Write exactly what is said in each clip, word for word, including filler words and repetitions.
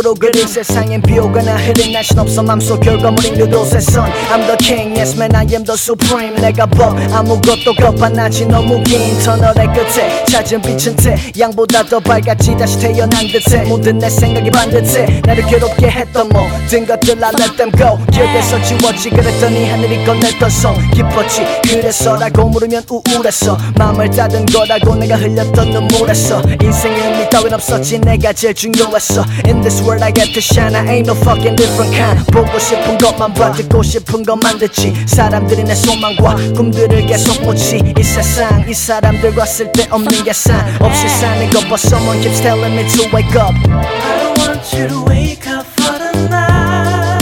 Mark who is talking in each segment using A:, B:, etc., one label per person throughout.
A: 그림자로 그린 세상엔 비오거나 흐린 날씬 없어 맘속 결과물인 그곳의 sun I'm the king yes man I am the supreme 내가 법 아무것도 겁안나지 너무 긴 터널의 끝에 찾은 빛은 태 양보다 더 밝았지 다시 태어난 듯해 모든 내 생각이 반듯해 나를 괴롭게 했던 모든 것들 I let them go 기억에서 지웠지 그랬더니 하늘이 건넸던 손 기뻤지 그래서라고 물으면 우울했어 마음을 닫은 거라고 내가 흘렸던 눈물에서 인생의 의미 따윈 없었지 내가 제일 중요했어 In this world I get to shine I ain't no fucking different kind 보고 싶은 것만 봐 듣고 싶은 것만 듣지 사람들이 내 소망과 꿈들을 계속 묻지 이 세상 이 사람들과 쓸데없는 계산 없이 사는 것 But someone keeps telling me to wake up
B: I don't want you to wake up for the night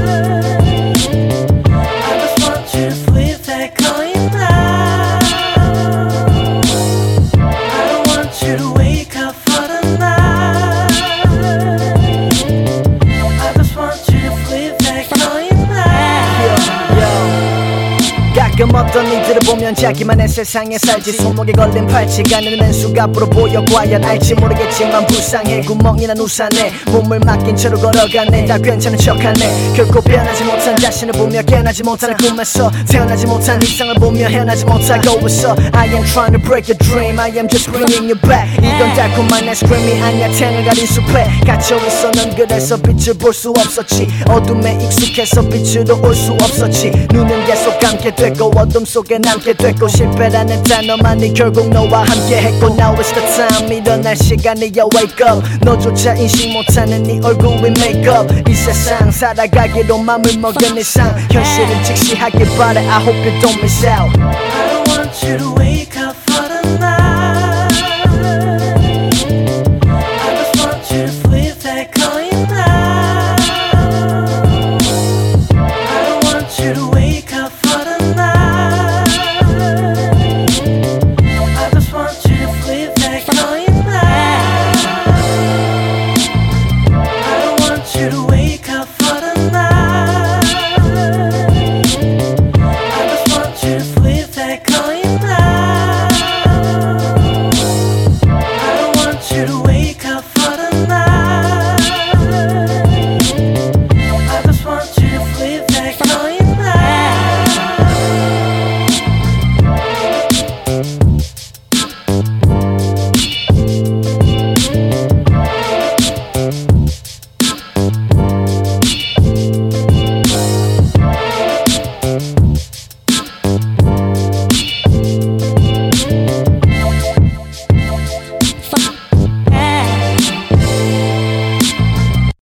B: I just want you to flip that coin now I don't want you to wake up for the night I just want you to flip that coin now
A: Yo, yo. 가끔 어떤 이들을 보면 자기만의 세상에 살지 손목에 걸린 팔찌가 내 맨수 앞으로 보여 과연 알지 모르겠지만 불쌍해 구멍이난 우산에 몸을 맡긴 채로 걸어가네 다 괜찮은 척하네 결코 변하지 못한 자신을 보며 깨어나지 못하는 꿈에서 태어나지 못한 이상을 보며 헤어나지 못하고 있어 I am trying to break your dream I am just bringing you back 이건 달콤한 아이스크림이 아니야 탱을 가린 숲에 갇혀있어 넌 그래서 빛을 볼 수 없었지 어둠에 익숙해서 빛으로 올 수 없었지 눈은 계속 감게 됐고 어둠 속에 남게 됐고 실패라는 단어만이 결국 너와 함께 했고 Now is the time 일어날 시간이야 wake up 너조차 인식 못하는 네 얼굴 위 makeup 이 세상 살아가기로 맘을 먹은 이상 현실을 직시하길 바래 I hope you don't miss out
B: I don't want you to wake up